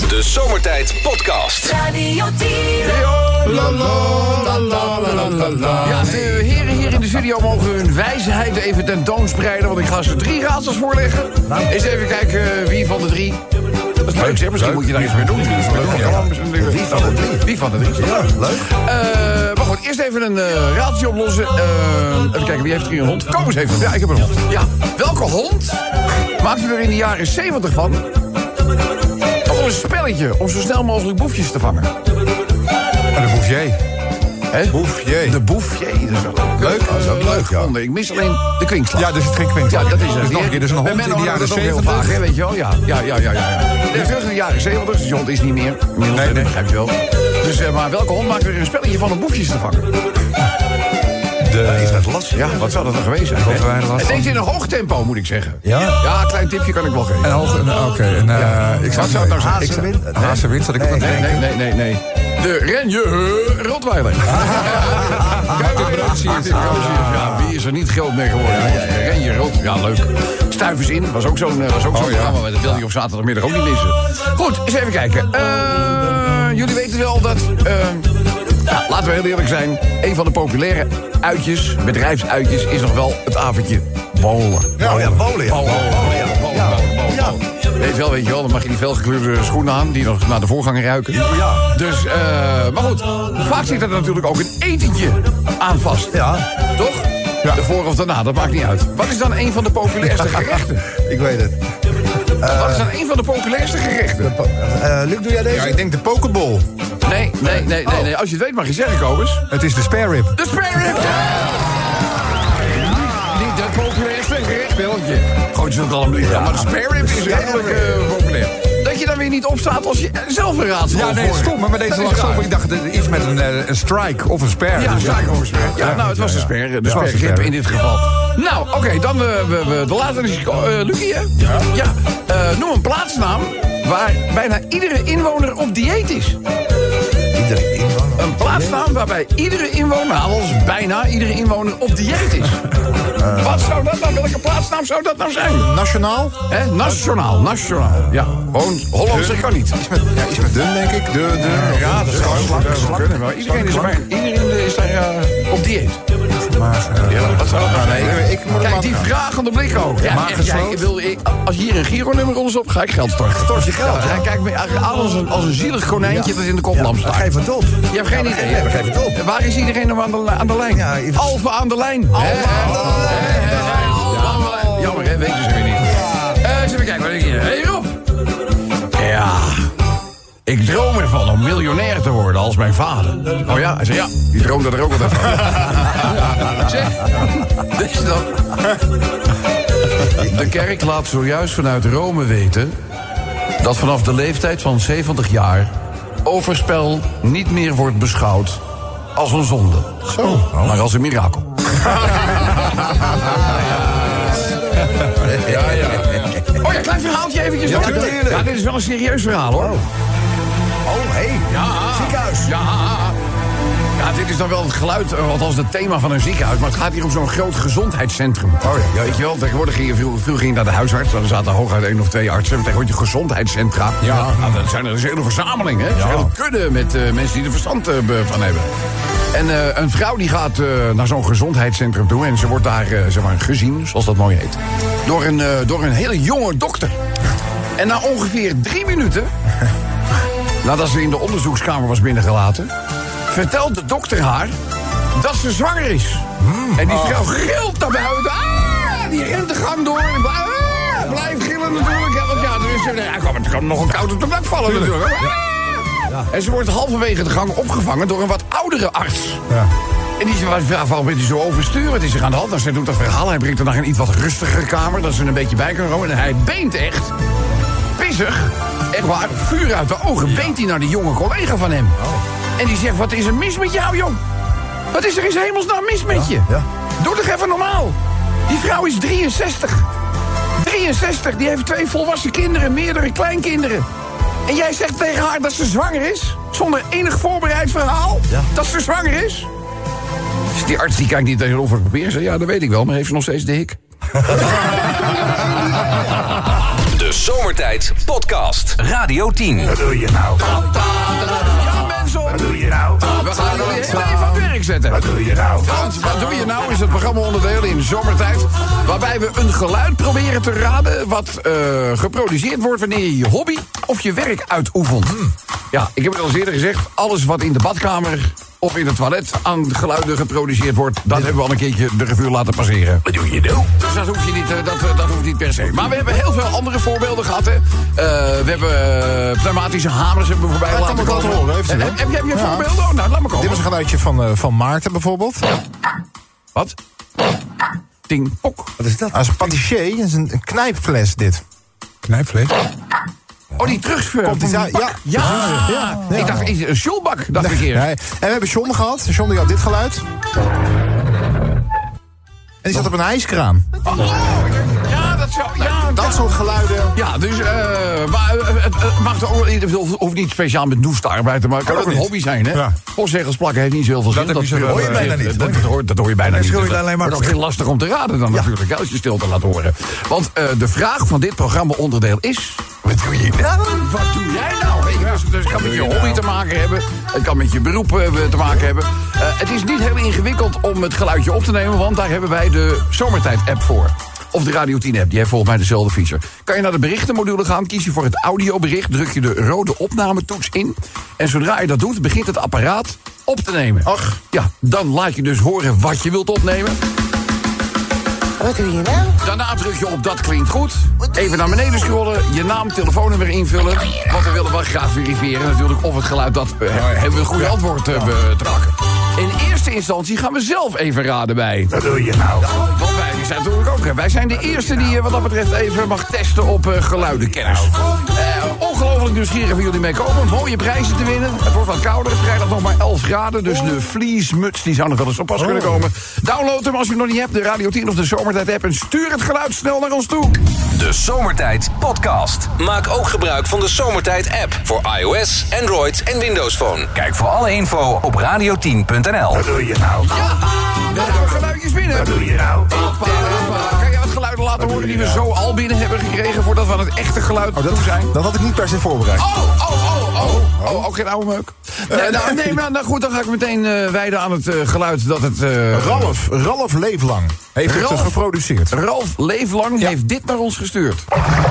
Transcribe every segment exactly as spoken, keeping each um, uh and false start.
De Zomertijd Podcast. Radio tien. La, la, la, la, la, la, la. Ja, de heren hier in de studio mogen hun wijsheid even tentoonspreiden, want ik ga ze drie raadsels voorleggen. Eens even kijken wie van de drie. Dat is leuk, zeg. Misschien leuk. Moet je daar iets mee doen. Wie van de drie? Wie van de drie? Ja, leuk. Uh, maar goed, eerst even een uh, raadsel oplossen. Uh, even kijken, wie heeft er hier een hond? Kom eens even. Ja, ik heb een hond. Ja, welke hond maakte er in de jaren zeventig van? Als een spelletje om zo snel mogelijk boefjes te vangen. En de Bouffier. Hè? Bouffier. De Bouffier, dat is wel leuk. Leuk, dat is ook leuk, ja. Ik mis alleen de kwinkslag. Ja, er zit geen kwinkslag. Ja, dat is het. Dus nog een keer, dus een hond in de jaren zeventig. Vaak, hè, weet je wel? Ja, ja, ja, ja. ja. Nee, terug in de jaren zeventig, dus die hond is niet meer. Inmiddels, nee, nee. begrijp je wel. Dus, uh, maar welke hond maakt er een spelletje van om boefjes te vangen? De... Is dat lastig? Ja, wat zou dat dan geweest zijn? Het deed in een hoog tempo, moet ik zeggen. Ja? Ja, een klein tipje kan ik wel geven. En hoog, oké. Okay, en uh, ja. ik wat zou het nou zijn? Hazenwind? Hazenwind, zat ik op aan het denken. Nee, nee, nee, nee. De Renje Rottweiler. Kijk, de broodsiert. Ja, wie is er niet groot mee geworden? De Renje Rot, ja, leuk. Stuivers in, was ook zo'n was ook zo'n oh, programma. Ja. Dat wil je op zaterdagmiddag ook niet missen. Goed, eens even kijken. Uh, jullie weten wel dat... Uh, Ja, laten we heel eerlijk zijn. Een van de populaire uitjes, bedrijfsuitjes, is nog wel het avondje bowlen. Ja, oh ja, bowlen. Ja. Bowlen, bowlen, ja, bowlen, ja. bowlen, ja. bowlen. Weet je wel, weet je wel, dan mag je die felgekleurde schoenen aan, die nog naar de voorganger ruiken. Ja. Dus, uh, maar goed, vaak zit er natuurlijk ook een etentje aan vast. Ja. Toch? Ja. De voor of daarna, dat maakt niet uit. Wat is dan een van de populairste gerechten? Ik weet het. Uh, Wat is dan een van de populairste gerechten? Uh, Luc, doe jij deze? Ja, ik denk de pokeball. Nee, nee, nee, nee, nee. Als je het weet mag je zeggen, Kobus. Het is de spare rib. De spare rib! Ja. Niet de populairste gerecht, Willetje. Gooi je het al een blik aan, maar de spare rib is redelijk uh, populair. Dat je dan weer niet opstaat als je zelf een raadsel Ja, nee, stom, maar deze lag zo. Ik dacht, iets met een, een strike of een spare. Ja, een strike of een spare. Ja, nou, het was de spare. De spare rib in dit geval. Nou, oké, okay, dan uh, we, we, de laatste is uh, Lucie, hè? Ja. Ja. Uh, noem een plaatsnaam waar bijna iedere inwoner op dieet is. Iedere inwoner? Een plaatsnaam waarbij iedere inwoner, als bijna iedere inwoner op dieet is. Uh, Wat zou dat nou, welke plaatsnaam zou dat nou zijn? Nationaal? Hè? Nationaal, nationaal. Ja, gewoon Hollands, dat kan niet. Iets met, ja, iets met dun, denk ik. De, de, ja, dat zou wel kunnen. Maar iedereen is, er, iedereen is daar uh, op dieet. Maar, uh, ja, wat zou dat nou zijn? Nee, ik, ik Kijk, die vragende blik ook. Ja, echt, ja, ik wil, ik, als hier een Giro-nummer onder op, ga ik geld storten. Stort je geld? Ja, kijk me aan als een, als een zielig konijntje ja. dat in de koplamp staat. Ja, geef het op. Je hebt geen ja, idee. Nee, geef het op. Waar is iedereen nog aan de, aan de lijn? Ja, even... Alfa aan de lijn. Alfa aan de lijn. Jammer, hè? Weet je ze weer niet. Uh, eens even kijken, wat ik hier... Hé, Rob. Ja... Ik droom ervan om miljonair te worden als mijn vader. Oh ja? Hij zei ja, die droomde er ook altijd van. Zeg, deze dan. De kerk laat zojuist vanuit Rome weten dat vanaf de leeftijd van zeventig jaar overspel niet meer wordt beschouwd als een zonde. Zo. Maar als een mirakel. Ja, ja. Oh ja, klein verhaaltje eventjes. Ja, ja, dit is wel een serieus verhaal, hoor. Oh, hé. Hey. Ja. Ziekenhuis. Ja. Ja, dit is dan wel het geluid, althans het thema van een ziekenhuis. Maar het gaat hier om zo'n groot gezondheidscentrum. Oh ja, weet je wel, tegenwoordig ging je, vroeger ging je naar de huisarts. Dan zaten hooguit één of twee artsen. Tegenwoordig gezondheidscentra. Ja. Nou, dat zijn er een hele verzameling, hè. Dat is een hele kudde met uh, mensen die er verstand uh, van hebben. En uh, een vrouw die gaat uh, naar zo'n gezondheidscentrum toe. En ze wordt daar, uh, zeg maar, gezien, zoals dat mooi heet. Door een, uh, door een hele jonge dokter. En na ongeveer drie minuten... nadat ze in de onderzoekskamer was binnengelaten... vertelt de dokter haar dat ze zwanger is. Mm, en die vrouw oh. gilt naar buiten. Ah, die rent de gang door. En blijf, ah, blijft gillen natuurlijk. Ja, want ja, er, is, ja, er kan nog een koud op de dak vallen Tuurlijk. natuurlijk. Ah. Ja. En ze wordt halverwege de gang opgevangen door een wat oudere arts. Ja. En die vraagt, waarom bent u zo overstuur? Wat is er aan de hand? Nou, zij doet dat verhaal. Hij brengt haar naar een iets wat rustigere kamer. Dat ze een beetje bij kunnen komen. En hij beent echt. Pissig. Echt waar. Vuur uit de ogen. Beent hij naar die jonge collega van hem. Oh. En die zegt, wat is er mis met jou, jong? Wat is er in hemelsnaam mis met je? Ja, ja. Doe toch even normaal. Die vrouw is drieënzestig. drieënzestig, die heeft twee volwassen kinderen, meerdere kleinkinderen. En jij zegt tegen haar dat ze zwanger is? Zonder enig voorbereid verhaal? Ja. Dat ze zwanger is? Dus die arts die kijkt niet tegenover het papier en zegt, ja, dat weet ik wel, maar heeft ze nog steeds de hik? De De Zomertijd Podcast. Radio tien. Wat doe je nou? Ja, mensen. Wat doe je nou? We gaan jullie heel even aan het werk zetten. Wat doe je nou? Want Wat doe je nou is het programma-onderdeel in Zomertijd, waarbij we een geluid proberen te raden wat uh, geproduceerd wordt wanneer je je hobby of je werk uitoefent. Hmm. Ja, ik heb het al eens eerder gezegd, alles wat in de badkamer of in het toilet aan geluiden geproduceerd wordt, dat hebben we al een keertje de revue laten passeren. Wat doe je nou? Dus dat hoef je niet, uh, dat, uh, dat hoeft niet per se. Maar we hebben heel veel andere voorbeelden gehad, hè. Uh, we hebben uh, pneumatische hamers hebben we voorbij Ja, laten kan me komen. wel horen, heeft u Heb, wel? heb, heb jij je Ja. voorbeelden? Oh, nou, laat me komen. Dit was een geluidje van, uh, van Maarten bijvoorbeeld. Wat? Ting, pok. Wat is dat? Dat is een patissier, dat is een, een knijpfles dit. Knijpvlees? Oh, die terug. Komt die uit? Ja. Ja, Ja, ja. ik dacht, is het een showbak, dacht ik eerst. Nee. En we hebben John gehad. John die had dit geluid. En die zat op een ijskraan. Oh, ja, dat zou... Ja, Dat ja. soort geluiden. Ja, dus, eh maar uh, het, het mag toch ook, het hoeft niet speciaal met noestarbeid te maken. Het kan ook een niet. hobby zijn, hè? Ja. Postzegels plakken heeft niet zoveel zin. Dat heb je zo- uh, hoor je uh, bijna niet, Dat, hoor. dat, hoor, dat hoor je bijna Dan niet. schreeuw je Dat het alleen maar wordt ook heel lastig om te raden dan natuurlijk, hè, als je stilte laat horen. Want uh, de vraag van dit programma-onderdeel is... Wat doe je nou? Wat doe jij nou? Weet je, dus, dus het kan met je hobby te maken hebben. Het kan met je beroep uh, te maken hebben. Uh, het is niet heel ingewikkeld om het geluidje op te nemen, want daar hebben wij de Zomertijd-app voor. Of de Radio tien-app, die heeft volgens mij dezelfde feature. Kan je naar de berichtenmodule gaan, kies je voor het audiobericht... druk je de rode opnametoets in... en zodra je dat doet, begint het apparaat op te nemen. Ach. Ja, dan laat je dus horen wat je wilt opnemen. Wat doe je nou? Daarna druk je op dat klinkt goed. Even naar beneden scrollen, je naam, telefoonnummer invullen. Want we willen wel graag verifiëren natuurlijk of het geluid dat... Uh, hebben we een goede antwoord uh, betrakken. In eerste instantie gaan we zelf even raden bij. Wat doe je nou? Want wij zijn natuurlijk ook... Wij zijn de eerste die uh, wat dat betreft even mag testen op uh, geluidenkennis. Uh, ongelooflijk nieuwsgierig wie jullie mee komen. Mooie prijzen te winnen. Het wordt wat kouder. Vrijdag nog maar elf graden. Dus de vliesmuts die zou nog wel eens op pas kunnen komen. Download hem als je hem nog niet hebt. De Radio tien of de Zomertijd-app. En stuur het geluid snel naar ons toe. De Zomertijd Podcast. Maak ook gebruik van de Zomertijd app voor iOS, Android en Windows Phone. Kijk voor alle info op radio tien punt n l. Wat doe je nou? Ja, we hebben geluidjes binnen. Wat doe je nou? Kan je wat geluiden laten horen die we zo al binnen hebben gekregen... voordat we aan het echte geluid Oh, dat, toe zijn? dat had ik niet per se voorbereid. Oh, oh, oh, oh. Oh, ook geen oude meuk. Nee, nou, nee maar nou goed, dan ga ik meteen uh, wijden aan het uh, geluid dat het... Uh, Ralf, Ralf Leeflang heeft het Ralf. dus geproduceerd. Ralf Leeflang Ja. heeft dit naar ons gestuurd.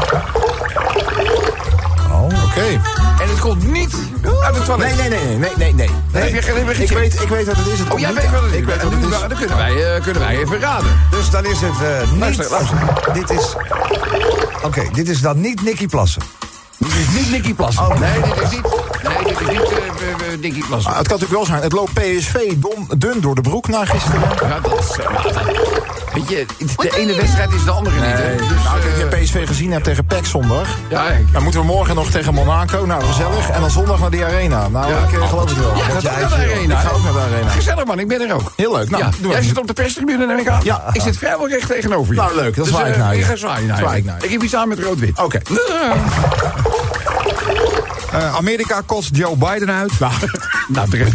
Oh, oké. Okay. En het komt niet uit het toilet. Nee, nee, nee, nee, nee, nee. Dan heb je geen heb je Ik gecheckt. weet, ik weet wat het is. Het Oh, komt jij niet weet wat het uit. is. Ik weet En wat nu, het is. nou, dan kunnen wij, uh, kunnen wij even raden. Dus dan is het uh, niet... Luister, luister. Dit is... Oké, okay, dit is dan niet Nicky Plassen. Dit is niet Nicky Plassen. Nee, dit is niet... Nee, dit is niet uh, uh, uh, Nicky Plassen. Ah, het kan natuurlijk wel zijn. Het loopt P S V dom, dun door de broek na gisteren. Ja, dat is... Uh, nou, dat- weet je, de ene wedstrijd is de andere niet. Hè? Dus, nou, als uh, je P S V gezien hebt tegen P E C zondag... ja, ik, dan moeten we morgen nog tegen Monaco. Nou, gezellig. En dan zondag naar die arena. Nou, Ja. ik uh, geloof het wel. ja, Dat dat jij ook naar de wil. arena. Ik ga ook naar de arena. Gezellig man, ik ben er ook. Heel leuk. Nou, ja. doe Jij even. zit op de perstribune, neem ik aan. Ja. Ik zit vrijwel recht tegenover je. Nou, leuk, dan dus, zwaai ik uh, naar je. Ik ga zwaaien naar je. Zwaai ik naar je. Ik heb iets aan met rood-wit. Oké. Uh, Amerika kost Joe Biden uit. Nou, Nou, terecht.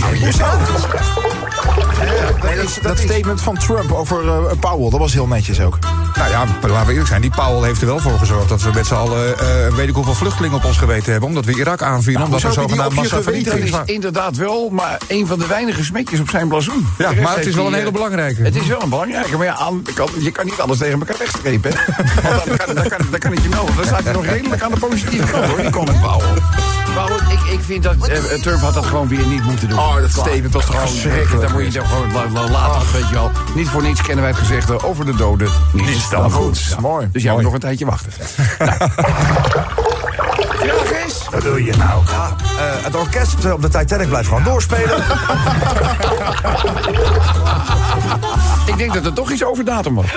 nee, dat, dat statement van Trump over uh, Powell, dat was heel netjes ook. Nou ja, laten we eerlijk zijn. Die Powell heeft er wel voor gezorgd dat we met z'n allen... Uh, weet ik hoeveel vluchtelingen op ons geweten hebben. Omdat we Irak aanvielen. Nou, omdat er hoezo heb je die zogenaamd op je massavernietiging Dat is. is inderdaad wel, maar een van de weinige smetjes op zijn blazoen. Ja, De rest maar het heeft is wel hij, een hele uh, belangrijke. Het is wel een belangrijke, maar ja, aan, kan, je kan niet alles tegen elkaar wegstrepen. Hè? Want dan kan, dan, kan, dan kan het je melden. Dan staat hij nog redelijk aan de positieve kant, hoor, die Colin Powell. Maar goed, ik, ik vind dat uh, Trump had dat gewoon weer niet moeten doen. Oh, dat Klaar. statement was toch Gewoon, verschrikkelijk. daar moet je dan gewoon la, la, laten, weet je wel. Niet voor niets kennen wij het gezegde over de doden. Niets dan goed. Ja, mooi. Dus jij moet Mooi. nog een tijdje wachten. Nou. Vraag is... Wat doe je nou? Ja, uh, het orkest op de Titanic blijft gewoon doorspelen. Ik denk dat er toch iets over datum was.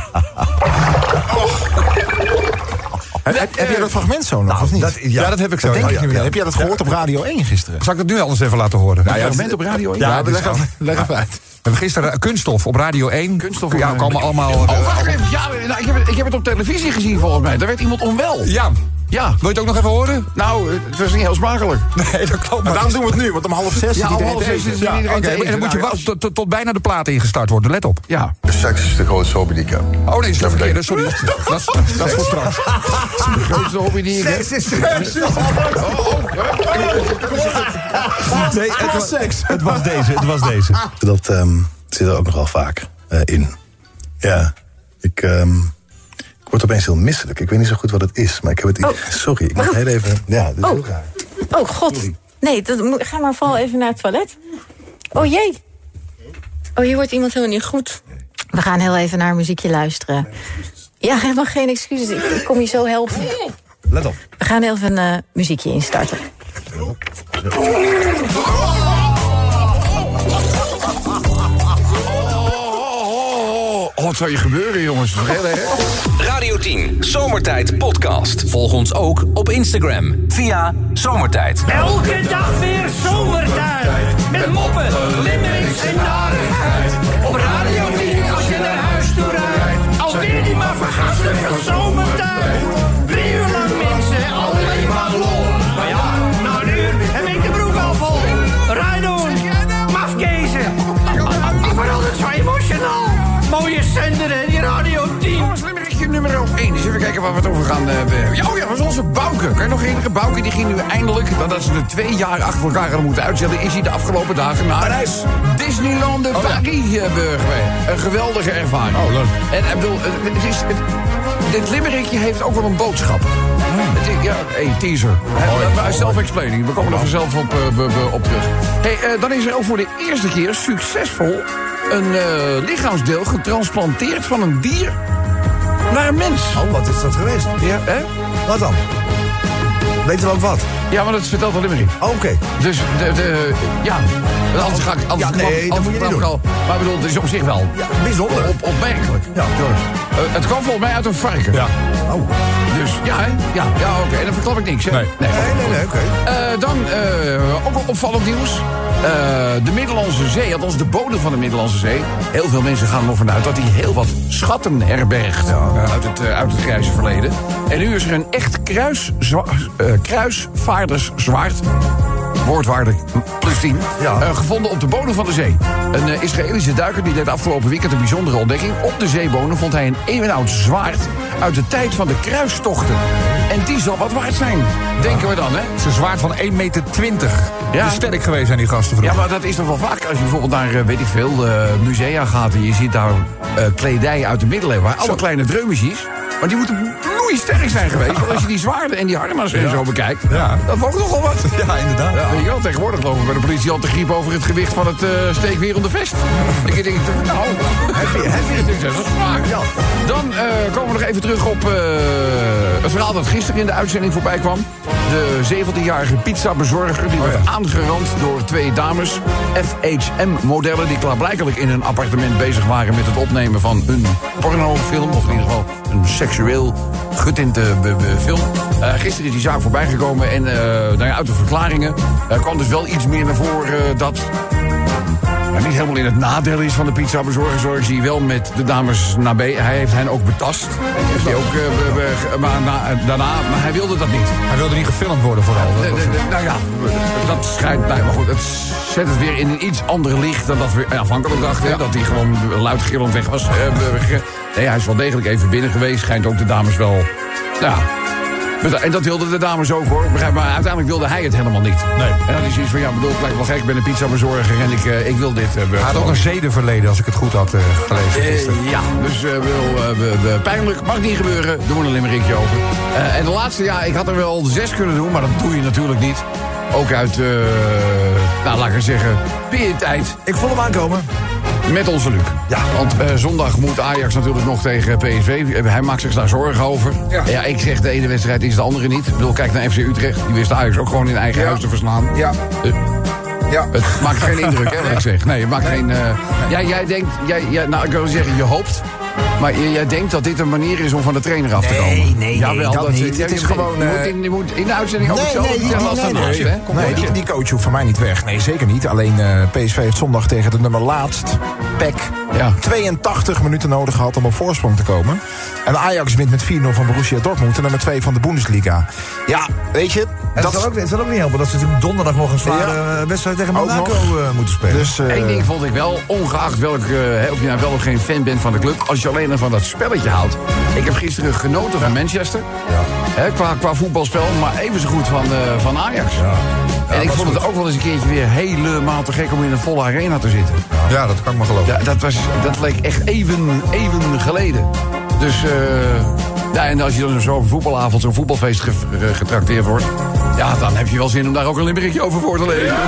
Heb, heb, heb jij dat fragment zo nog, of niet? dat- ja. Ja, dat heb ik zo. Dat denk Oh, ik ja, nu wel. ja. Heb jij dat gehoord op Radio één gisteren? Zal ik dat nu anders even laten horen? Nou, ja, fragment op Radio één. Ja, Ja, leg, dus- even, leg even uit. We hebben gisteren Kunststof op Radio één. Kunststof op Ja, Radio komen één. allemaal... Oh, uh, wacht even. Ja, nou, ik, heb het, ik heb het op televisie gezien volgens mij. Daar werd iemand onwel. ja, Ja. Wil je het ook nog even horen? Nou, het was niet heel smakelijk. Nee, dat klopt. Maar daarom doen we het nu, want om half zes Ja, zit om iedereen half te zes eten. is Ja, iedereen Oké, te eten. en dan moet je Nou, wachten tot, tot, tot bijna de plaat ingestart wordt. Let op. Ja. De seks is de grootste hobby die ik heb. Oh nee, is dat verkeerd. Sorry. Dat, dat, is- dat is voor straks. De grootste hobby die ik heb. Seks is seks. Nee, het, was, het was deze, het was deze. Dat ehm, zit er ook nogal vaak eh, in. Ja, ik, ehm, ik word opeens heel misselijk. Ik weet niet zo goed wat het is, maar ik heb het... Oh. Sorry, ik moet heel even... Ja, dit is Oh. heel raar. Oh, god. Nee, dat, moet- ga maar vooral even naar het toilet. Oh jee. Oh, hier wordt iemand helemaal niet goed. We gaan heel even naar een muziekje luisteren. Ja, helemaal geen excuses. Ik, ik kom je zo helpen. Let op. We gaan even een uh, muziekje instarten. Oh, wat zou je gebeuren, jongens? Dat is heel erg. Radio tien, Zomertijd Podcast. Volg ons ook op Instagram via Zomertijd. Elke dag weer zomertijd. Met moppen, limmerings en narigheid. Op Radio tien als je naar huis toe rijdt. Alweer die maar vergastige zomertijd. Drie uur lang mensen, alleen maar lol. Maar ja, na een uur heb ik de broek al vol. Rijdoen, mafkezen. Ik word altijd zo emotional. Mooie zender en die Radio tien. Jongens, limmerikje nummer één. Dus even kijken waar we het over gaan uh, hebben. Ja, oh ja, dat was onze Bouke. Kan je nog herinneren? Bouke die ging nu eindelijk, nadat ze er twee jaar achter elkaar hadden moeten uitzetten, is hij de afgelopen dagen naar Parijs. Disneyland de Oh, ja. Paris uh, geweest. Een geweldige ervaring. Oh, leuk. En ik bedoel, het, het is, het, dit limmerikje heeft ook wel een boodschap. Het is, ja, hey, teaser. Oh, self-explaining. We komen er vanzelf op, uh, be- be- op terug. Hey, uh, dan is er ook voor de eerste keer succesvol een uh, lichaamsdeel getransplanteerd van een dier naar een mens. Oh, wat is dat geweest? Ja, hè? Wat dan? Weten we ook wat? Ja, maar dat vertelt wel limmerik. Oh, oké. Dus, de, de, ja, anders ga ik... Anders Ja, nee, dat anders moet je niet klap ik doen. al. Maar ik bedoel, het is op zich wel Ja, bijzonder. op, opmerkelijk. Ja, George. Uh, het kwam volgens mij uit een varken. Ja. Oh. Dus, ja, hè? Ja, ja oké. En dan verklap ik niks, hè? Nee. Nee, nee, nee, oké. Uh, dan uh, ook wel opvallend nieuws. Uh, de Middellandse Zee, althans de bodem van de Middellandse Zee. Heel veel mensen gaan ervan uit dat hij heel wat schatten herbergt. Uit, het, uh, uit het grijze verleden. En nu is er een echt kruiszwa- uh, kruisvaarderszwaard. Woordwaarde plus tien. Ja. Uh, gevonden op de bodem van de zee. Een uh, Israëlische duiker die deed afgelopen weekend een bijzondere ontdekking. Op de zeebodem vond hij een eeuwenoud zwaard uit de tijd van de kruistochten. En die zal wat waard zijn, denken we dan, hè? Het is een zwaard van één meter twintig. Ja. Ja. Sterk geweest zijn die gasten Ja, vroeger. maar dat is toch wel vaak als je bijvoorbeeld naar, uh, weet ik veel, uh, musea gaat en je ziet daar uh, kledij uit de middeleeuwen. Alle kleine dreumetjes. Maar die moeten bloeisterk zijn geweest. Want als je die zwaarden en die harnas en zo bekijkt, Ja. dat woog toch wel wat. Ja, inderdaad. Ja. Weet je wel, tegenwoordig lopen we bij de politie al te griep over het gewicht van het uh, steekwerende vest. Ik denk, nou, Heavy, heavy. dat is zwaar. Ja. Dan uh, komen we nog even terug op uh, het verhaal dat gisteren in de uitzending voorbij kwam. De zeventienjarige pizzabezorger die werd aangerand door twee dames. F H M-modellen die klaarblijkelijk in een appartement bezig waren met het opnemen van een pornofilm. Of in ieder geval een seksueel getinte be- be- film. Uh, gisteren is die zaak voorbij gekomen en uh, nou ja, uit de verklaringen uh, kwam dus wel iets meer naar voren uh, dat... Maar niet helemaal in het nadeel is van de pizzabezorger, zoals hij wel met de dames naar B. Hij heeft hen ook betast. Heeft hij ook, uh, be- be- maar na, daarna, maar hij wilde dat niet. Hij wilde niet gefilmd worden vooral. Dat Eh, was- eh, eh, nou ja, dat schijnt. Nou ja, maar goed, het zet het weer in een iets ander licht dan dat we eh, aanvankelijk dachten. hè, Dat hij gewoon luidgillend weg was. Eh, we- we- nee, hij is wel degelijk even binnen geweest. Schijnt ook de dames wel. Nou ja. En dat wilden de dames ook, hoor. Begrijp, maar uiteindelijk wilde hij het helemaal niet. Nee. En dan is hij iets van, ja, bedoel, ik lijk wel gek, ik ben een pizzabezorger en ik, uh, ik wil dit. Uh, Hij had ook een zedenverleden, als ik het goed had uh, gelezen gisteren. Uh, ja, dus uh, wil, uh, we, we, pijnlijk, mag niet gebeuren. Doen we een limmerikje over. Uh, en de laatste, ja, ik had er wel zes kunnen doen, maar dat doe je natuurlijk niet. Ook uit, uh, nou, laat ik er zeggen, pietijd. Ik voel hem aankomen. Met onze Luc. Ja. Want uh, zondag moet Ajax natuurlijk nog tegen P S V. Hij maakt zich daar zorgen over. Ja. ja, ik zeg de ene wedstrijd is de andere niet. Ik bedoel, kijk naar F C Utrecht. Die wist Ajax ook gewoon in eigen Ja. huis te verslaan. Ja. Uh, Ja. Het maakt geen indruk, hè, wat ik zeg. Nee, het maakt geen... Uh, jij, jij denkt... Jij, jij, nou, ik wil zeggen, je hoopt Maar j- jij denkt dat dit een manier is om van de trainer af te Nee, komen? nee, nee, Jawel, dat niet. ja, Het is je- gewoon, Je eh, moet in, je moet in de uitzending ook Nee, hetzelfde nee, die- vertellen als nee, daarnaast, nee, hè? nee, nee, die, die coach hoeft voor mij niet weg. Nee, zeker niet. Alleen eh, P S V heeft zondag tegen de nummer laatst, P E C, Ja. tweeëntachtig minuten nodig gehad om op voorsprong te komen. En Ajax wint met vier nul van Borussia Dortmund, de nummer twee van de Bundesliga. Ja, weet je... En het, dat zal ook, het zal ook niet helpen dat ze natuurlijk donderdag nog een zware Ja. eh, wedstrijd tegen Ook Monaco nog. eh, moeten spelen. Dus, eh, Eén ding vond ik wel, ongeacht welk, eh, hè, of je nou wel of geen fan bent van de club... als je alleen maar van dat spelletje houdt. Ik heb gisteren genoten van Manchester, hè, qua, qua voetbalspel... maar even zo goed van, eh, van Ajax. En ik vond het ook wel eens een keertje weer helemaal te gek... om in een volle arena te zitten. Ja, dat kan ik me geloven. Ja, dat, was, dat leek echt even, even geleden. Dus, eh ja, en als je dan zo op een voetbalavond, zo'n voetbalfeest ge, ge- getrakteerd wordt... ja, dan heb je wel zin om daar ook een limerickje over voor te lezen. Ja.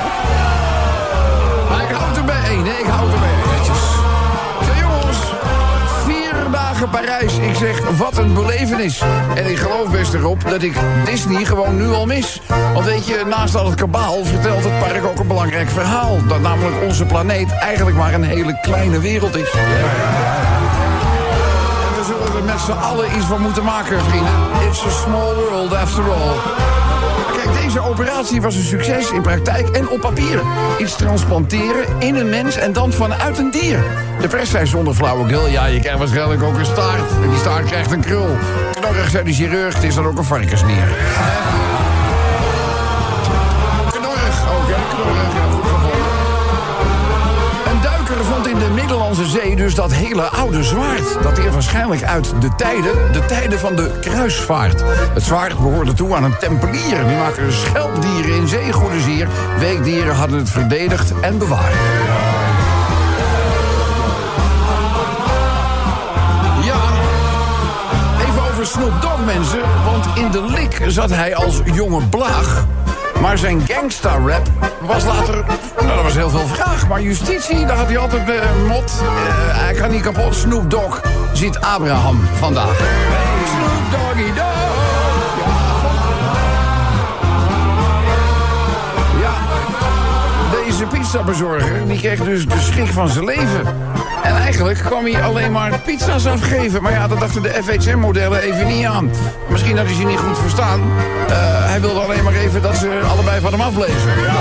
Maar ik hou het erbij één, hè? Ik hou het erbij één. Netjes. Zeg, jongens, vier dagen Parijs. Ik zeg, wat een belevenis. En ik geloof best erop dat ik Disney gewoon nu al mis. Want weet je, naast al het kabaal vertelt het park ook een belangrijk verhaal. Dat namelijk onze planeet eigenlijk maar een hele kleine wereld is. We zullen er met z'n allen iets van moeten maken, vrienden. It's a small world after all. Kijk, deze operatie was een succes in praktijk en op papier. Iets transplanteren in een mens en dan vanuit een dier. De pers zei zonder flauwekul, ja, je krijgt waarschijnlijk ook een staart. En die staart krijgt een krul. Knorrig zei de chirurg, het is dan ook een varkensnier. Knorrig ook, hè, knorrig. Ja, goed gevonden. Een duiker vond in de Middellandse Zee dus dat hele oude zwaard. Dat hier waarschijnlijk uit de tijden, de tijden van de kruisvaart. Het zwaard behoorde toe aan een tempelier. Die maakte schelpdieren in zee goede zier. Weekdieren hadden het verdedigd en bewaard. Ja, even over Snoop Dogg, mensen. Want in de lik zat hij als jonge blaag. Maar zijn gangsta-rap was later... Nou, dat was heel veel vraag. Maar justitie, daar had hij altijd de mot. Uh, hij kan niet kapot. Snoop Dogg ziet Abraham vandaag. Hey, Snoop Doggy Dogg. Ja. Deze pizzabezorger, die kreeg dus de schrik van zijn leven. En eigenlijk kwam hij alleen maar pizza's afgeven. Maar ja, dat dachten de F H M-modellen even niet aan. Misschien had hij ze niet goed verstaan. Uh, hij wilde alleen maar even dat ze allebei van hem afbleven. Ja.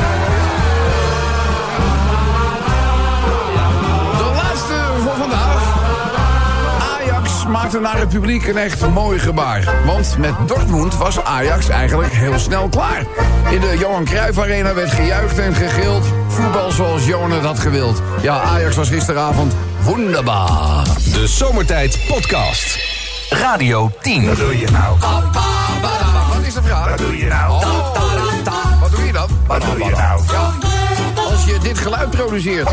De laatste voor vandaag. Ajax maakte naar het publiek een echt mooi gebaar. Want met Dortmund was Ajax eigenlijk heel snel klaar. In de Johan Cruijff Arena werd gejuicht en gegild. Voetbal zoals Johan het had gewild. Ja, Ajax was gisteravond wonderbaar. De Zomertijd Podcast. Radio tien. Wat doe je nou? Wat is de vraag? Wat doe je nou? Oh, wat doe je dan? Wat doe je nou? Ja, als je dit geluid produceert.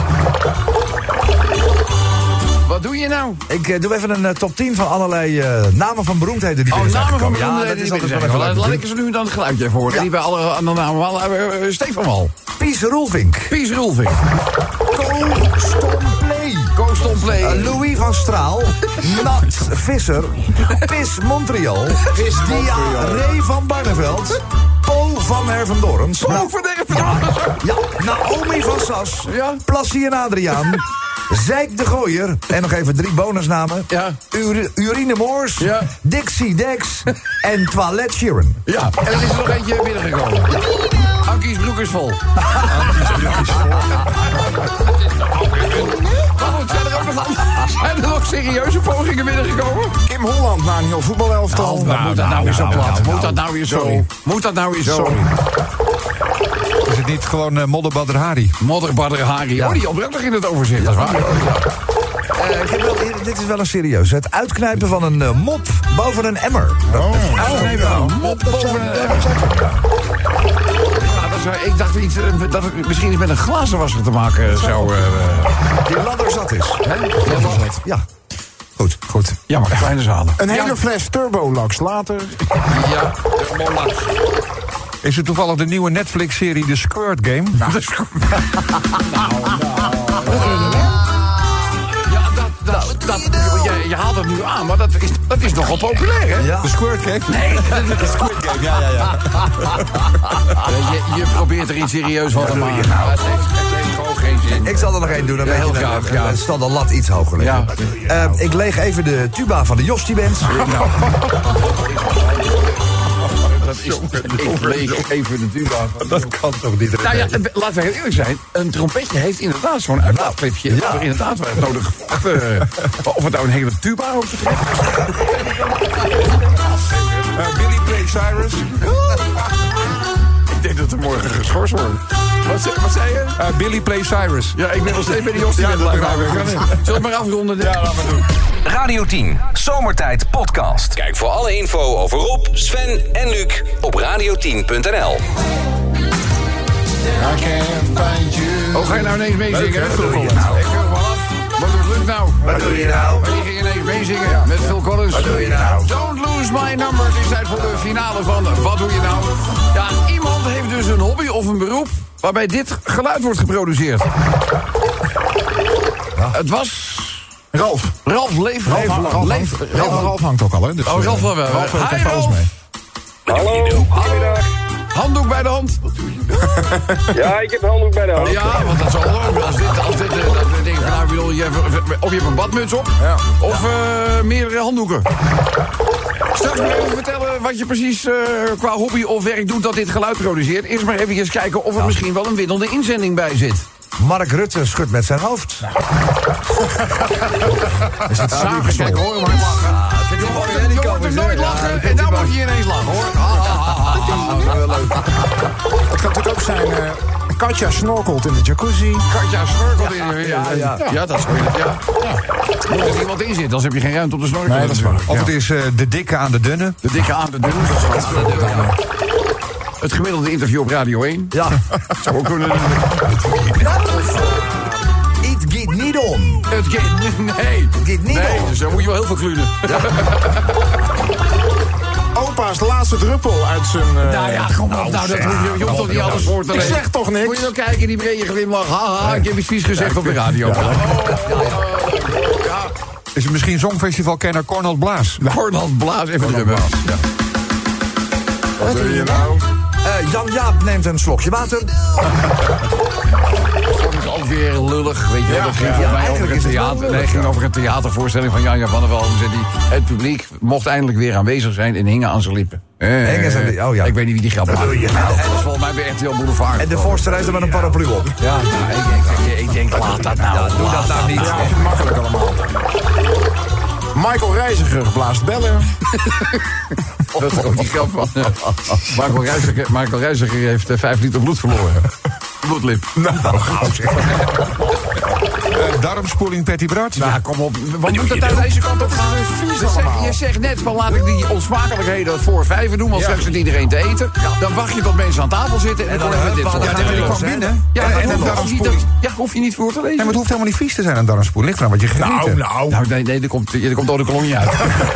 Wat doe je nou? Ik uh, doe even een uh, top tien van allerlei uh, namen van beroemdheden die Oh, binnen zijn namen van gekomen. beroemdheden Ja, die dat is binnen altijd zijn. wel Laat, even laat ik eens nu dan het geluidje even horen. Ja. Die bij alle andere namen wel. Uh, uh, Stefan Wal. Pies Roelvink. Pies Roelvink. Ko Stomplay. Koos Tomplay. Uh, Louis van Straal. Nat Visser. Pis Montreal. Pis Ray van Barneveld. Po van Hervendorens. Po Nou, van Hervendorens. Ja, ja, Naomi van Sas. Ja. Plassie en Adriaan. Zijk de Gooier. En nog even drie bonusnamen. Ja. Ur Urine Moors. Ja. Dixie Dex. En Toilet Sheeran. Ja, en er is er nog eentje binnengekomen. Ankies broek is vol. Maar goed, zijn er ook nog, zijn er nog serieuze pogingen binnengekomen? Kim Holland na een heel voetbalelftal. Oh, nou, moet dat nou weer zo plat? Moet dat nou weer zo? Sorry. Moet dat nou weer zo? Sorry. Is het niet gewoon uh, Modder Badr Hari? Modder Badr Hari. Oh, die ontbreekt nog in het overzicht, dat is waar. Uh, ik heb wel, hier- dit is wel een serieus. Het uitknijpen van een uh, mop boven een emmer. Oh, nee, wel. Mop boven een emmer. Ja, dat zou, ik dacht iets, eh, dat het misschien iets met een glazenwasser te maken zou... Uh, Die ladder zat is. hè? Ja. Goed, goed. Ja, maar kleine zalen. Een hele Ja. fles Turbolax later. Ja, de Mollax. Is het toevallig de nieuwe Netflix-serie The Squirt Game? Nou, dat is goed. Nou, nou. Ja, dat, dat, dat, je, je haalt het nu aan, maar dat is, dat is nogal populair, hè? De Squirt Cake? Nee, de Squid Game, ja, ja, ja. je, je probeert er iets serieus van te maken. Nou? Het, heeft, het heeft gewoon geen zin. Ik zal er nog één doen, dan Ja, weet heel je graag, dan, ja. dan zal de lat iets hoger liggen. Ja. Uh, ik leeg even de tuba van de Jostie-bands. Nou. Dat is, ik leeg even de tuba. Dat kan toch niet? Nou ja, laten we heel eerlijk zijn. Een trompetje heeft inderdaad zo'n uitlaatklipje. Ja. Waar inderdaad waar het nodig vraagt. Uh, of het nou een hele tuba ook betreft. Uh, Billy Ray Cyrus. Ik denk dat er morgen geschorst wordt. Wat, ze- wat zei je? Uh, Billy Play Cyrus. Ja, ik ben nog steeds bij die Jostie. Ja, dat begrijp ik. Zullen we maar afronden? Ja, laten we doen. Radio tien, Zomertijd Podcast. Kijk voor alle info over Rob, Sven en Luc op radio tien punt n l. Oh, ga je nou ineens meezingen? Leuk, hè? Phil Collins. Nou, ik wil wel af. Wat lukt nou? Wat doe je nou? Die ging ineens meezingen ja. met Phil Collins. Wat doe je nou? Don't lose my number. Het is tijd voor de finale van Wat doe je nou? Ja, iemand heeft dus een hobby of een beroep waarbij dit geluid wordt geproduceerd. Ja. Het was... Ralf. Ralf Leef. Ralf, Ralf, Ralf, Leef. Ralf, Ralf hangt ook al, hè? Dus, Oh, Ralf wel wel. Ralf Hi, heeft alles Ralf. mee. Hallo, goedemiddag. Handdoek bij de hand. Ja, ik heb een handdoek bij de hand. Ja, want dat zal ook. Als dit, als dit, uh, dat we denken van, nou, bedoel, je, of je hebt een badmuts op, Ja. of uh, meerdere handdoeken. Straks maar even vertellen wat je precies uh, qua hobby of werk doet dat dit geluid produceert. Eerst maar even kijken of er misschien wel een winnende inzending bij zit. Mark Rutte schudt met zijn hoofd. Is het Samen, kijk, hoor hem maar lachen. Je hoort hem, je hoort hem nooit lachen en dan moet je ineens lachen, hoor. Het kan natuurlijk ook zijn... Uh, Katja snorkelt in de jacuzzi. Katja snorkelt in je... Ja, ja. ja, dat is goed. Ja. Moet er iemand in zit, anders heb je geen ruimte om te snorkelen. Nee, dat is waar. Of het is uh, de dikke aan de dunne. De dikke aan de dun, dat is wat. Het gemiddelde interview op Radio één. Ja. Zou ook kunnen... It geht niet om. Het gaat... Nee. Het gaat niet Nee, om. dus dan moet je wel heel veel klunen. Opa's laatste druppel uit zijn... Uh, Nou ja, kom op. Nou, dat hoef je, je hoeft toch niet alles voor te Ik lezen. zeg toch niks? Moet je nou kijken, die brede glimlach. Haha, ik heb iets vies gezegd op de radio. Oh, ja. Is het misschien Songfestivalkenner Cornel Blaas? Cornel Blaas, even drummen. Ja. Wat doe je nou? Uh, Jan Jaap neemt een slokje water. Vond ik ook weer lullig, weet je wel. Ja, Dat ging ja, voor ja, mij over eigenlijk een is het wel theater. lullig, Nee, het ging ja. over een theatervoorstelling van Janja van der Wal. Zei die, het publiek mocht eindelijk weer aanwezig zijn en hingen aan zijn lippen. Eh, Hingen zijn die- oh ja. Ik weet niet wie die grap maakte. doe je En nou? dat was volgens mij bij R T L Boulevard. En de voorste reis er met een paraplu op. Ja, nou, ik, ik, ik, ik denk, laat dat nou. Ja, doe dat nou niet. Ja, makkelijk allemaal. Michael Reiziger blaast bellen. Dat is ook die grap van. uh, Michael Reiziger, Michael Reiziger heeft uh, vijf liter bloed verloren. Bloedlip. Nou, gauw zeg. Uh, darmspoeling Patty Bart. Nou, kom op. Wat moet dat uit deze kant op gaan? Je zegt, je zegt net van laat ik die onsmakelijkheden voor vijven doen, want straks zit iedereen te eten. Dan wacht je tot mensen aan tafel zitten en dan dan hebben we dit hup, voor. dan Ja, gaan we nee, los, kwam hè? binnen. Ja, En- dat en hoeft een niet, darmspoeling. ja, hoef je niet voor te lezen. Nee, maar het hoeft helemaal niet vies te zijn, een darmspoeling. Ligt eraan wat je gegeten Nou, nou. Nou, nee, nee, er komt, er komt door de kolonie uit.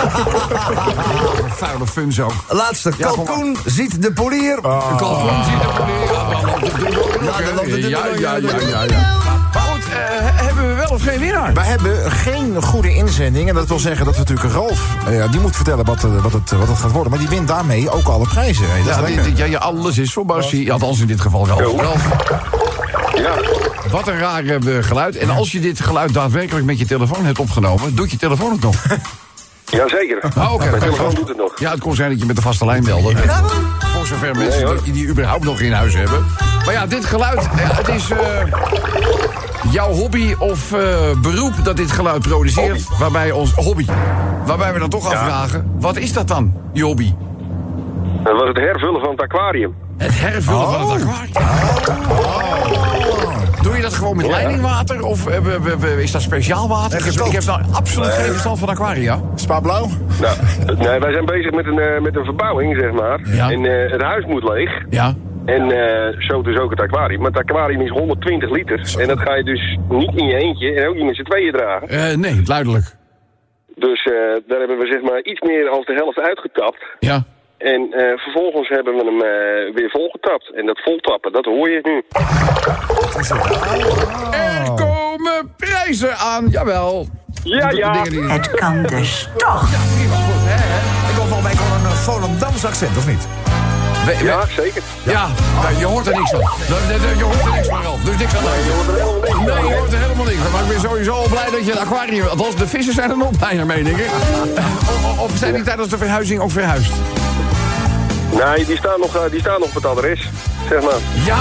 Vuile funs ook. Laatste, Ja, kom kalkoen ziet de polier. Een kalkoen ziet er voor neer. Ja, dan loopt het ding door. Ja, dan loopt het ding Ja, door. ja, ja, ja, ja. Maar goed, eh, hebben we wel of geen winnaar? Wij hebben geen goede inzending. En dat wil zeggen dat we natuurlijk Ralf... Uh, die moet vertellen wat, uh, wat, het, uh, wat het gaat worden. Maar die wint daarmee ook alle prijzen. Hey, dat Ja, is dit, lekker. dit- ja, ja, alles is voor Bassie. Althans in dit geval Ralf. Ralf, Ja, wat een raar eh, geluid. En als je dit geluid daadwerkelijk met je telefoon hebt opgenomen, doet je telefoon het nog? jazeker. Ah, oké. Mijn telefoon doet het nog. Ja, het kon zijn dat je met de vaste lijn belde. Voor zover mensen Nee, hoor. die, die überhaupt nog in huis hebben. Maar ja, dit geluid, ja, het is eh, jouw hobby of eh, beroep dat dit geluid produceert. Hobby. Waarbij ons hobby. Waarbij we dan toch afvragen, wat is dat dan, je hobby? Dat was het hervullen van het aquarium. Het hervullen van het aquarium. Doe je dat gewoon met leidingwater of eh, we- we- we- is dat speciaal water? Ik heb, ik heb nou absoluut geen verstand van aquaria. Spa Blauw? Nou, nee, wij zijn bezig met een, eh, met een verbouwing, zeg maar. Ja. En eh, het huis moet leeg. Ja. En eh, zo dus ook het aquarium. Maar het aquarium is honderdtwintig liter. En dat ga je dus niet in je eentje en ook niet met z'n tweeën dragen. Eh, nee, duidelijk. Dus eh, daar hebben we zeg maar iets meer dan de helft uitgetapt. Ja. En eh, vervolgens hebben we hem eh, weer volgetapt. En dat voltappen, dat hoor je nu. Er komen prijzen aan, jawel. Ja, ja. Het kan dus toch. Ja, prima, goed, hè, hè. Ik hoor wel bij gewoon een Volendams accent, of niet? We- we- Ja, zeker. Ja, nou, je hoort er niks van. Je je hoort er niks van, Ralf. Dus niks aan de Je hoort er helemaal niks van. Nee, je hoort er helemaal niks van. Maar ik ben sowieso al blij dat je het aquarium... Althans, de vissen zijn er nog bijna mee, denk ik. Of, of zijn die tijdens de verhuizing ook verhuisd? Nee, die staan nog, uh, die staan nog op het adres, zeg maar. Ja!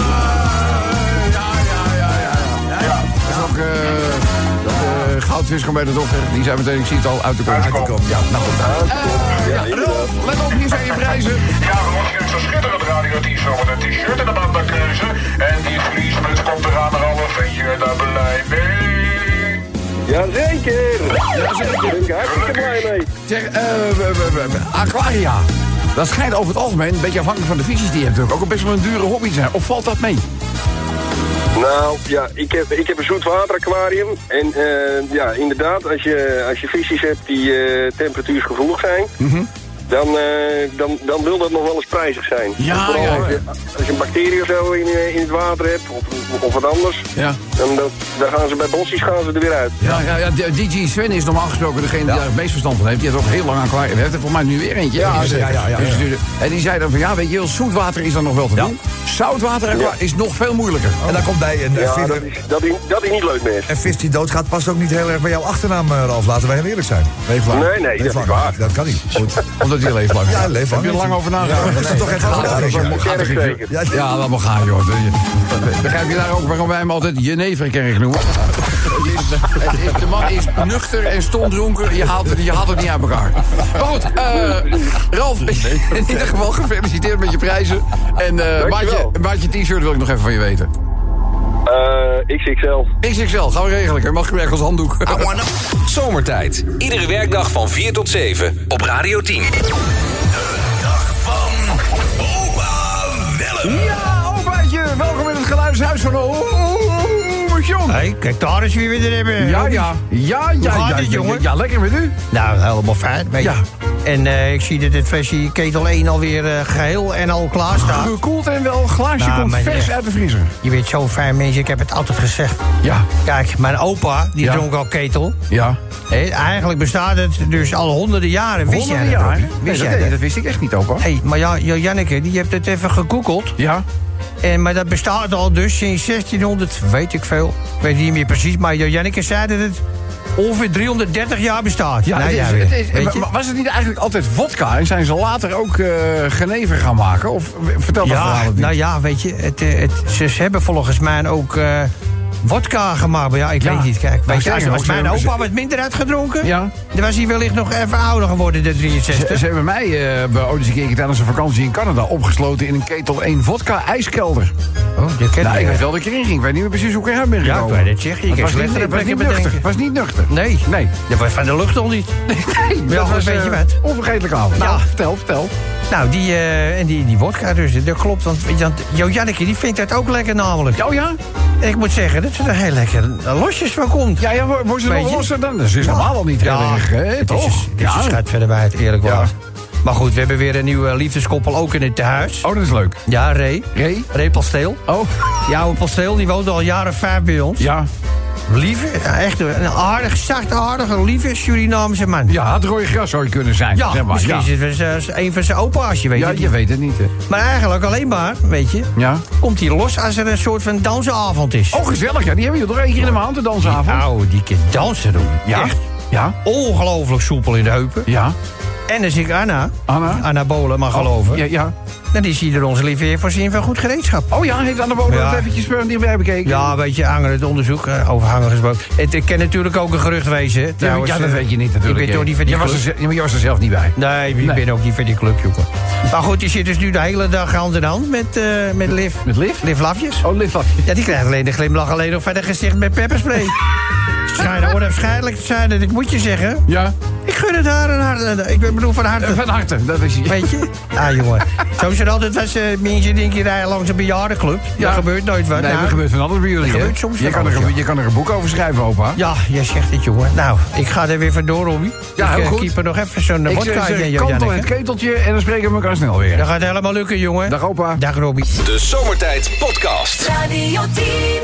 Ja, ja, ja, ja. Ja, ja. Dat is ook... Uh, uh, goudvis komt bij de dokter. Die zei meteen, ik zie het al, uit de kont. Ja, nou goed. Uh, ja, Ralf, let op, hier zijn je prijzen. Ja, we mogen zo'n schitterend radio t-shirt met een t-shirt en een bandakeuze. En die vliesmuts komt eraan, Ralf, en je daar blij mee. Jazeker! Jazeker. Daar ben ik hartstikke blij mee. Zeg, eh, we- we- we- we- aquaria. Dat schijnt over het algemeen, een beetje afhankelijk van de visies die je hebt, natuurlijk ook best wel een dure hobby te zijn. Of valt dat mee? Nou, ja, ik heb, ik heb een zoetwateraquarium. En uh, ja, inderdaad, als je, als je visjes hebt die uh, temperatuursgevoelig zijn... Mm-hmm. Dan, uh, dan, dan wil dat nog wel eens prijzig zijn. Ja, Vooral ja, ja. Als, je, als je een bacterie of zo in, uh, in het water hebt, of, of wat anders... Ja. Dan, dan, dan gaan ze bij bossies gaan ze er weer uit. Ja, ja, ja, D J Sven is normaal gesproken degene die daar het meest verstand van heeft. Die heeft ook heel lang aquarium. Hij heeft er voor mij nu weer eentje. Ja, Dus, ja, ja, ja, ja. dus, dus, en die zei dan van, ja, weet je wel, zoetwater is dan nog wel te doen. Zoutwater aqua- is nog veel moeilijker. En dan komt bij een, Ja, vis, dat is, dat, is, dat is niet leuk meer. een vis die doodgaat past ook niet heel erg bij jouw achternaam, eh, Ralf. Laten wij heel eerlijk zijn. Leef lang. Nee, nee, dat is Leeflang. niet waar. Dat kan niet. Goed, omdat hij leeft lang. Ja, leeft lang. Heb je er lang over nagedacht? Ja, dat is toch even Ja, wat dat anders, is ja. ook- gaat er Kerk iets- zeker. Ja, Ja, laat maar gaan, joh. Begrijp je daar ook waarom wij hem altijd Jeneverkerk noemen? Het is, het is, de man is nuchter en stomdronken. Je haalt, het- je haalt het niet uit elkaar. Maar goed, eh Ralf, in ieder geval gefeliciteerd met je prijzen. En eh maatje, maatje t-shirt wil ik nog even van je weten. Uh, X X L. X X L, gaan we regelen. Je mag gebruiken als handdoek. Zomertijd. Iedere werkdag van vier tot zeven op Radio tien. Ja, opaatje, welkom in het geluidshuis van de John. Hé, kijk daar eens wie we er hebben. Ja, ja, ja, ja. Hoe gaat ja, het, ja, jongen? Ja, lekker met u. Nou, helemaal fijn. Weet je. Ja. En eh, ik zie dat dit flesje ketel één alweer uh, geheel en al klaar staat. Gekoeld en wel, glaasje Nou, komt maar vers echt. uit de vriezer. Je weet zo fijn, mensen. Ik heb het altijd gezegd. Ja, Kijk, mijn opa, die Ja. dronk al ketel. ja. Hé, eigenlijk bestaat het dus al honderden jaren. Wist Honderden jij dat, jaar. Robbie? Nee, Wist dat, jij nee, dat? dat wist ik echt niet, opa. Hé, maar ja, Jo- Janneke, die hebt het even gegoogeld. Ja? En, maar dat bestaat al dus sinds zestienhonderd, weet ik veel. Ik weet niet meer precies, maar Jo- Janneke zei dat het ongeveer driehonderddertig jaar bestaat. Ja, Nou, het is, ja, het is, weet je? maar was het niet eigenlijk altijd vodka? En zijn ze later ook uh, genever gaan maken? Of vertel dat verhaal Ja, het niet. nou ja, weet je, het, eh, het, ze, ze hebben volgens mij ook uh, wodka gemaakt. Maar ja, ik Ja. weet niet, kijk. Nou, Weet je, sterker als nog, mijn ze hebben- opa wat minder uitgedronken, Ja. dan was hij wellicht nog even ouder geworden, de Ze, drieënzestig. ze hebben mij uh, ooit eens een keer tijdens een vakantie in Canada opgesloten in een ketel één vodka ijskelder. Oh, dat ken Nou, ik ik weet niet. wel dat ik erin ging. Ik weet niet meer precies hoe ik eruit ben Ja, gekomen. ik weet het, zeg je. Ik Het heb was niet, slechtere het was niet plekken nuchter. bedenken. Het was niet nuchter. Nee. Nee. Dat was van de lucht al niet. Nee, Ja, dat was weet je uh, wat? onvergetelijke avond. Nou, Ja. vertel, vertel. Nou, die, uh, en die, die wodka dus, dat klopt. Want weet je, want Jo Janneke, die vindt dat ook lekker namelijk. Oh ja? En ik moet zeggen dat ze er heel lekker losjes van komt. Ja, ja, wo- wordt ze Weet nog je? losser dan? Dat is Ja. normaal al niet heel Ja, erg, hè? Het is, Toch? het is Ja. een schat verder bij het, eerlijk Ja. waar. Maar goed, we hebben weer een nieuwe liefdeskoppel ook in het tehuis. Oh, dat is leuk. Ja, Ray. Ray? Ray Pasteel. Oh, Ja, oude Pasteel, die woont al jaren vijf bij ons. ja. Lieve, ja, echt een aardig, zacht aardige, lieve Surinaamse man. Ja, het rode gras zou je kunnen zijn. Ja, zeg maar. misschien ja. is het wel eens, eh, een van zijn opa's, je weet Ja, het je niet. weet het niet, hè. Maar eigenlijk alleen maar, weet je, Ja. komt hij los als er een soort van dansavond is. Oh, gezellig. Ja, die hebben je toch één keer in de maand, de dansavond? Nou, die kan dansen doen. Ja. Echt. Ja. Ongelooflijk soepel in de heupen. Ja. En dan zie ik Anna, Anna? Anna Bolen mag geloven. Ja, ja. Dan is hij er onze lieve heer voorzien van goed gereedschap. Oh ja, heeft Anne Bolen Ja. dat eventjes van dichtbij bekeken? Ja, weet je, Anger het onderzoek, eh, over Hanger gesproken. Het eh, kan natuurlijk ook een gerucht wezen. hè, Ja, trouwens, ja, dat eh, weet je niet natuurlijk. Ik ben hè. toch niet van die je was, er, club. ze- ja, maar je was er zelf niet bij. Nee, ik Nee. ben ook niet van die club, jongen. Maar goed, die zit dus nu de hele dag hand in hand met, eh met Liv. Met Liv? Liv Lafjes. Oh, lief wat. Ja, die krijgt alleen de glimlach alleen nog van het gezicht met pepperspray. Schijnen onafscheidelijk te zijn, dat ik moet je zeggen. Ja. Ik gun het haar een harte. Ik bedoel van harte. Eh, Van harte, dat is hij. Weet je? Ah, jongen. Zo is het altijd als uh, mensen denken rijden langs een bejaardenclub. Ja. Er gebeurt nooit wat. Nee, Nou, er gebeurt van alles bij jullie, er hè? gebeurt soms je, van kan er, alles, een- ja. je kan er een boek over schrijven, opa. Ja, jij zegt het, jongen. Nou, ik ga er weer vandoor, Robbie. Ja, ik heel uh, goed. keep er nog even zo'n Ik vodka zeg, in, zeg, kantel het Janneke. keteltje en dan spreken we elkaar snel weer. Dat gaat helemaal lukken, jongen. Dag, opa. Dag, Robbie. De Zomertijd Podcast. Radio tien.